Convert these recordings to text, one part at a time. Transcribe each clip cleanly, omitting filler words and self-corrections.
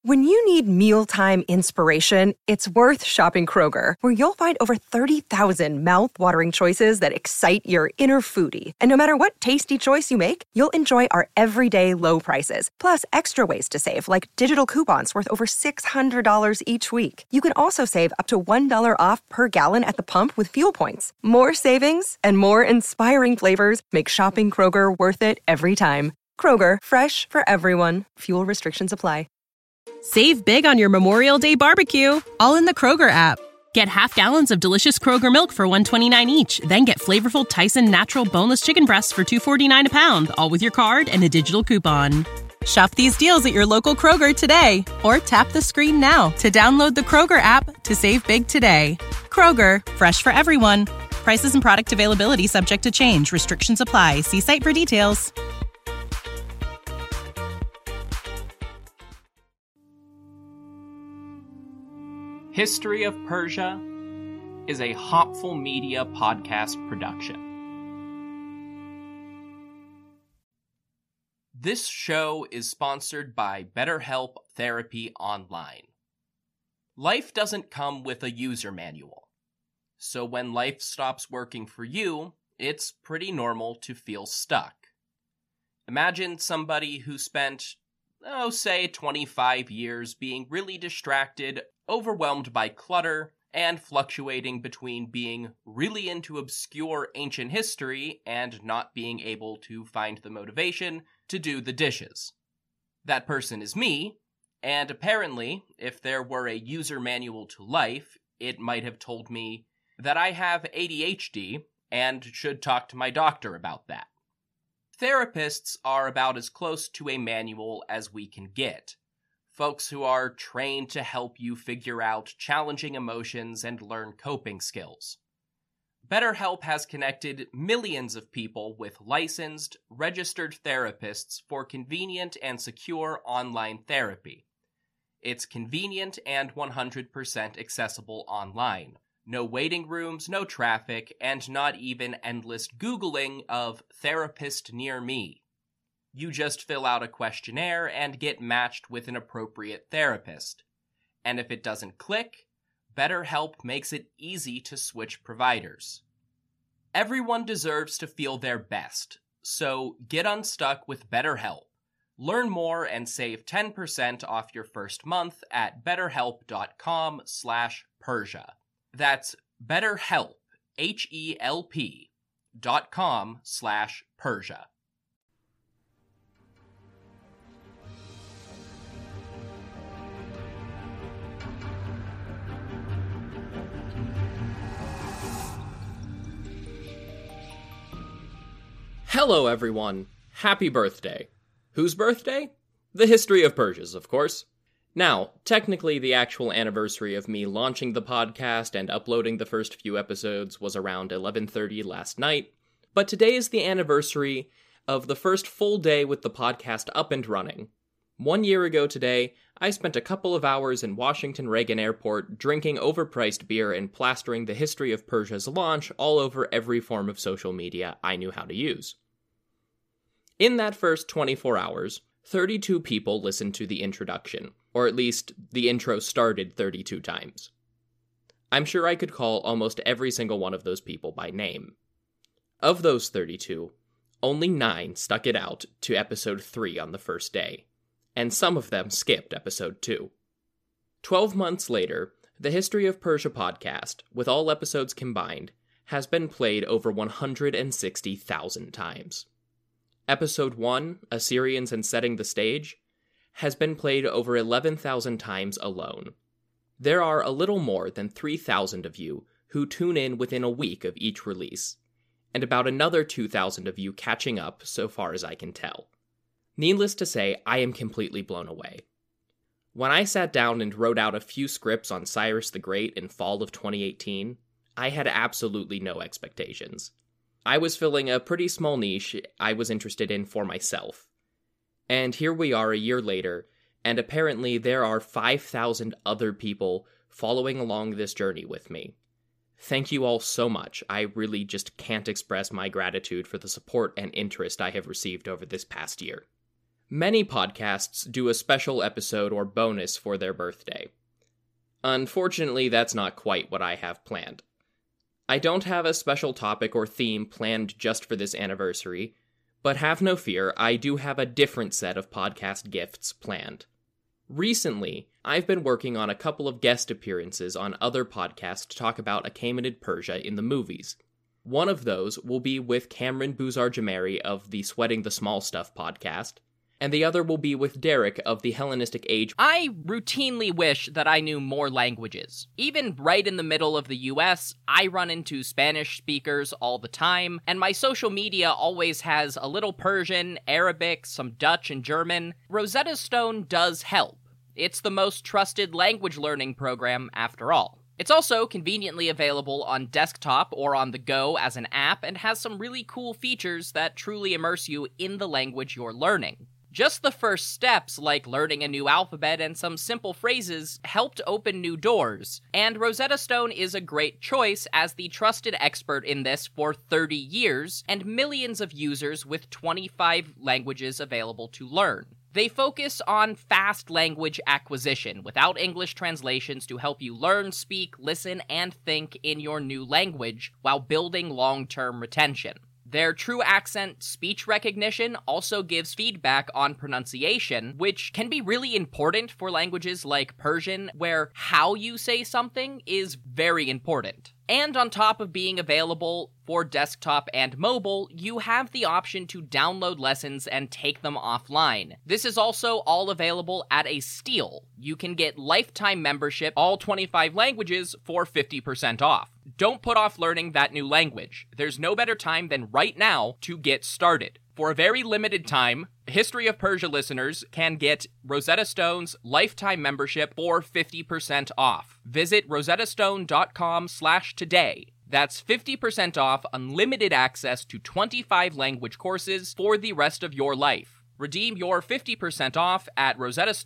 When you need mealtime inspiration, it's worth shopping Kroger, where you'll find over 30,000 mouth-watering choices that excite your inner foodie. And no matter what tasty choice you make, you'll enjoy our everyday low prices, plus extra ways to save, like digital coupons worth over $600 each week. You can also save up to $1 off per gallon at the pump with fuel points. More savings and more inspiring flavors make shopping Kroger worth it every time. Kroger, fresh for everyone. Fuel restrictions apply. Save big on your Memorial Day barbecue, all in the Kroger app. Get half gallons of delicious Kroger milk for $1.29 each. Then get flavorful Tyson natural boneless chicken breasts for $2.49 a pound, all with your card and a digital coupon. Shop these deals at your local Kroger today, or tap the screen now to download the Kroger app to save big today. Kroger, fresh for everyone. Prices and product availability subject to change. Restrictions apply. See site for details. History of Persia is a Hopful Media podcast production. This show is sponsored by BetterHelp Therapy Online. Life doesn't come with a user manual, so when life stops working for you, it's pretty normal to feel stuck. Imagine somebody who spent, say 25 years being really distracted, overwhelmed by clutter, and fluctuating between being really into obscure ancient history and not being able to find the motivation to do the dishes. That person is me, and apparently, if there were a user manual to life, it might have told me that I have ADHD and should talk to my doctor about that. Therapists are about as close to a manual as we can get. Folks who are trained to help you figure out challenging emotions and learn coping skills. BetterHelp has connected millions of people with licensed, registered therapists for convenient and secure online therapy. It's convenient and 100% accessible online. No waiting rooms, no traffic, and not even endless Googling of therapist near me. You just fill out a questionnaire and get matched with an appropriate therapist. And if it doesn't click, BetterHelp makes it easy to switch providers. Everyone deserves to feel their best, so get unstuck with BetterHelp. Learn more and save 10% off your first month at betterhelp.com/Persia. That's BetterHelp, HELP.com/Persia. Hello, everyone. Happy birthday. Whose birthday? The History of Persia's, of course. Now, technically, the actual anniversary of me launching the podcast and uploading the first few episodes was around 11:30 last night, but today is the anniversary of the first full day with the podcast up and running. 1 year ago today, I spent a couple of hours in Washington Reagan Airport drinking overpriced beer and plastering the History of Persia's launch all over every form of social media I knew how to use. In that first 24 hours, 32 people listened to the introduction, or at least the intro started 32 times. I'm sure I could call almost every single one of those people by name. Of those 32, only 9 stuck it out to episode 3 on the first day, and some of them skipped episode 2. 12 months later, the History of Persia podcast, with all episodes combined, has been played over 160,000 times. Episode 1, Assyrians and Setting the Stage, has been played over 11,000 times alone. There are a little more than 3,000 of you who tune in within a week of each release, and about another 2,000 of you catching up so far as I can tell. Needless to say, I am completely blown away. When I sat down and wrote out a few scripts on Cyrus the Great in fall of 2018, I had absolutely no expectations. I was filling a pretty small niche I was interested in for myself. And here we are a year later, and apparently there are 5,000 other people following along this journey with me. Thank you all so much. I really just can't express my gratitude for the support and interest I have received over this past year. Many podcasts do a special episode or bonus for their birthday. Unfortunately, that's not quite what I have planned. I don't have a special topic or theme planned just for this anniversary, but have no fear, I do have a different set of podcast gifts planned. Recently, I've been working on a couple of guest appearances on other podcasts to talk about Achaemenid Persia in the movies. One of those will be with Cameron Buzar-Jameri of the Sweating the Small Stuff podcast, and the other will be with Derek of the Hellenistic Age. I routinely wish that I knew more languages. Even right in the middle of the US, I run into Spanish speakers all the time, and my social media always has a little Persian, Arabic, some Dutch and German. Rosetta Stone does help. It's the most trusted language learning program after all. It's also conveniently available on desktop or on the go as an app and has some really cool features that truly immerse you in the language you're learning. Just the first steps, like learning a new alphabet and some simple phrases, helped open new doors, and Rosetta Stone is a great choice as the trusted expert in this for 30 years and millions of users with 25 languages available to learn. They focus on fast language acquisition without English translations to help you learn, speak, listen, and think in your new language while building long-term retention. Their true accent speech recognition also gives feedback on pronunciation, which can be really important for languages like Persian, where how you say something is very important. And on top of being available for desktop and mobile, you have the option to download lessons and take them offline. This is also all available at a steal. You can get lifetime membership, all 25 languages, for 50% off. Don't put off learning that new language. There's no better time than right now to get started. For a very limited time, History of Persia listeners can get Rosetta Stone's lifetime membership for 50% off. Visit rosettastone.com/today. That's 50% off unlimited access to 25 language courses for the rest of your life. Redeem your 50% off at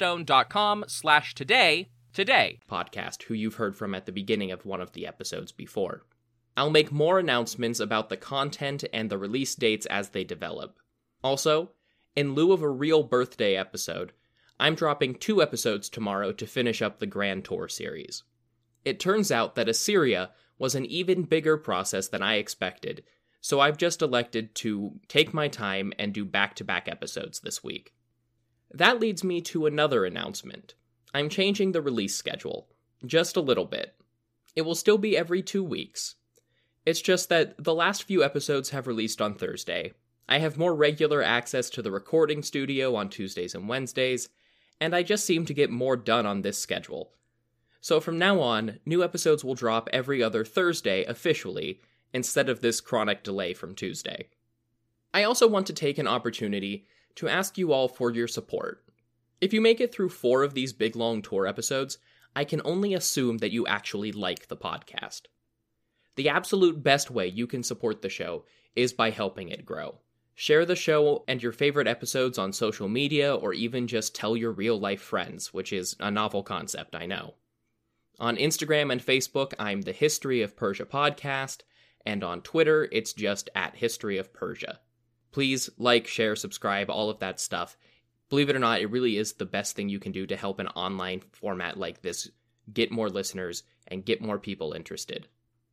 rosettastone.com/today today. Podcast, who you've heard from at the beginning of one of the episodes before. I'll make more announcements about the content and the release dates as they develop. Also, in lieu of a real birthday episode, I'm dropping 2 episodes tomorrow to finish up the Grand Tour series. It turns out that Assyria was an even bigger process than I expected, so I've just elected to take my time and do back-to-back episodes this week. That leads me to another announcement. I'm changing the release schedule, just a little bit. It will still be every 2 weeks. It's just that the last few episodes have released on Thursday. I have more regular access to the recording studio on Tuesdays and Wednesdays, and I just seem to get more done on this schedule. So from now on, new episodes will drop every other Thursday officially, instead of this chronic delay from Tuesday. I also want to take an opportunity to ask you all for your support. If you make it through 4 of these big long tour episodes, I can only assume that you actually like the podcast. The absolute best way you can support the show is by helping it grow. Share the show and your favorite episodes on social media, or even just tell your real-life friends, which is a novel concept, I know. On Instagram and Facebook, I'm the History of Persia podcast, and on Twitter, it's just @HistoryOfPersia. Please like, share, subscribe, all of that stuff. Believe it or not, it really is the best thing you can do to help an online format like this get more listeners and get more people interested.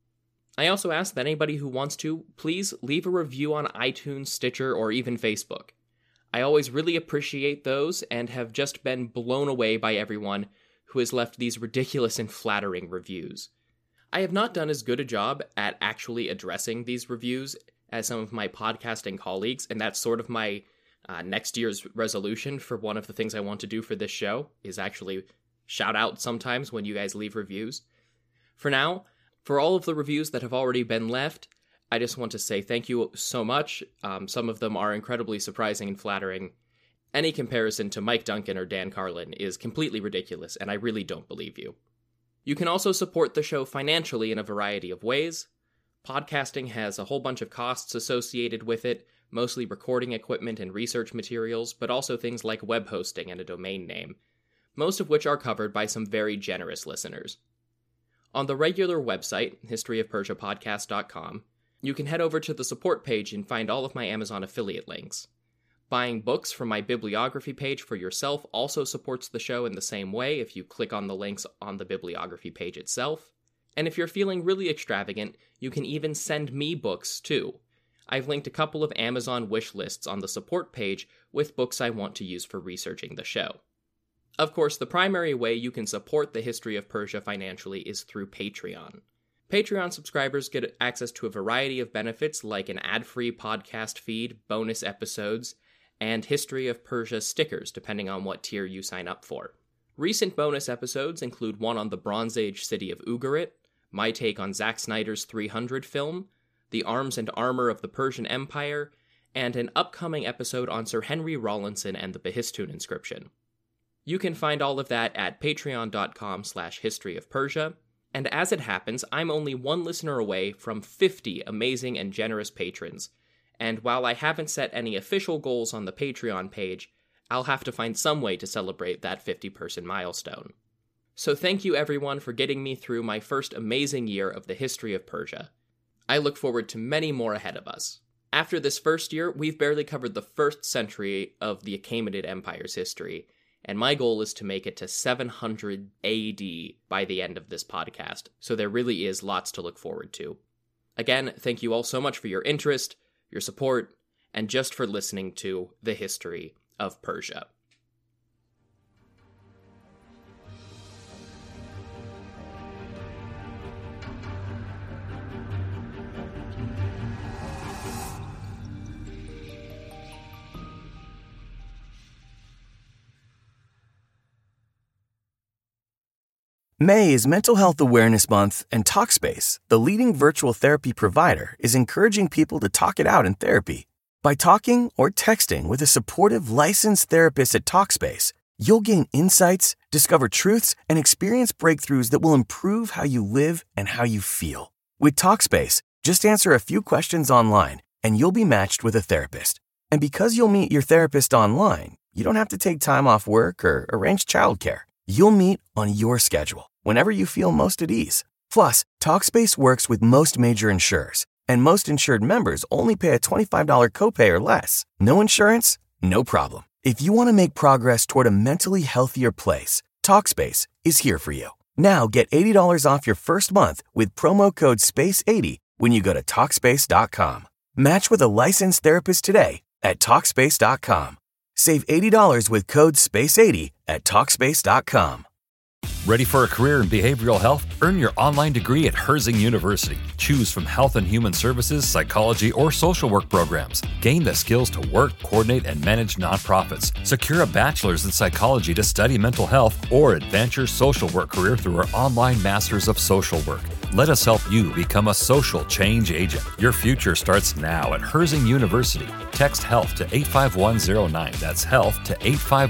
I also ask that anybody who wants to, please leave a review on iTunes, Stitcher, or even Facebook. I always really appreciate those and have just been blown away by everyone who has left these ridiculous and flattering reviews. I have not done as good a job at actually addressing these reviews as some of my podcasting colleagues, and that's sort of my next year's resolution for one of the things I want to do for this show, is actually shout out sometimes when you guys leave reviews. For now, for all of the reviews that have already been left, I just want to say thank you so much. Some of them are incredibly surprising and flattering. Any comparison to Mike Duncan or Dan Carlin is completely ridiculous, and I really don't believe you. You can also support the show financially in a variety of ways. Podcasting has a whole bunch of costs associated with it, mostly recording equipment and research materials, but also things like web hosting and a domain name, most of which are covered by some very generous listeners. On the regular website, historyofpersiapodcast.com, you can head over to the support page and find all of my Amazon affiliate links. Buying books from my bibliography page for yourself also supports the show in the same way if you click on the links on the bibliography page itself. And if you're feeling really extravagant, you can even send me books too. I've linked a couple of Amazon wish lists on the support page with books I want to use for researching the show. Of course, the primary way you can support the History of Persia financially is through Patreon. Patreon subscribers get access to a variety of benefits like an ad-free podcast feed, bonus episodes, and History of Persia stickers, depending on what tier you sign up for. Recent bonus episodes include one on the Bronze Age city of Ugarit, my take on Zack Snyder's 300 film, the arms and armor of the Persian Empire, and an upcoming episode on Sir Henry Rawlinson and the Behistun inscription. You can find all of that at patreon.com/historyofpersia, and as it happens, I'm only one listener away from 50 amazing and generous patrons, and while I haven't set any official goals on the Patreon page, I'll have to find some way to celebrate that 50-person milestone. So thank you everyone for getting me through my first amazing year of the History of Persia. I look forward to many more ahead of us. After this first year, we've barely covered the 1st century of the Achaemenid Empire's history, and my goal is to make it to 700 AD by the end of this podcast, so there really is lots to look forward to. Again, thank you all so much for your interest, your support, and just for listening to the History of Persia. May is Mental Health Awareness Month, and Talkspace, the leading virtual therapy provider, is encouraging people to talk it out in therapy. By talking or texting with a supportive licensed therapist at Talkspace, you'll gain insights, discover truths, and experience breakthroughs that will improve how you live and how you feel. With Talkspace, just answer a few questions online, and you'll be matched with a therapist. And because you'll meet your therapist online, you don't have to take time off work or arrange childcare. You'll meet on your schedule, whenever you feel most at ease. Plus, Talkspace works with most major insurers, and most insured members only pay a $25 copay or less. No insurance? No problem. If you want to make progress toward a mentally healthier place, Talkspace is here for you. Now get $80 off your first month with promo code SPACE80 when you go to Talkspace.com. Match with a licensed therapist today at Talkspace.com. Save $80 with code SPACE80 at Talkspace.com. Ready for a career in behavioral health? Earn your online degree at Herzing University. Choose from health and human services, psychology, or social work programs. Gain the skills to work, coordinate, and manage nonprofits. Secure a bachelor's in psychology to study mental health, or advance your social work career through our online Masters of Social Work. Let us help you become a social change agent. Your future starts now at Herzing University. Text HEALTH to 85109. That's HEALTH to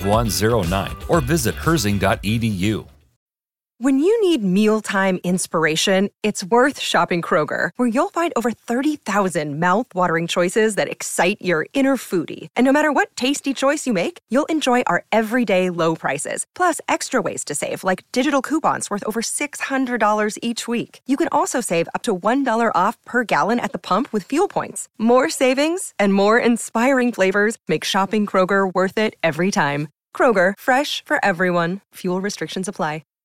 85109. Or visit herzing.edu. When you need mealtime inspiration, it's worth shopping Kroger, where you'll find over 30,000 mouth-watering choices that excite your inner foodie. And no matter what tasty choice you make, you'll enjoy our everyday low prices, plus extra ways to save, like digital coupons worth over $600 each week. You can also save up to $1 off per gallon at the pump with fuel points. More savings and more inspiring flavors make shopping Kroger worth it every time. Kroger, fresh for everyone. Fuel restrictions apply.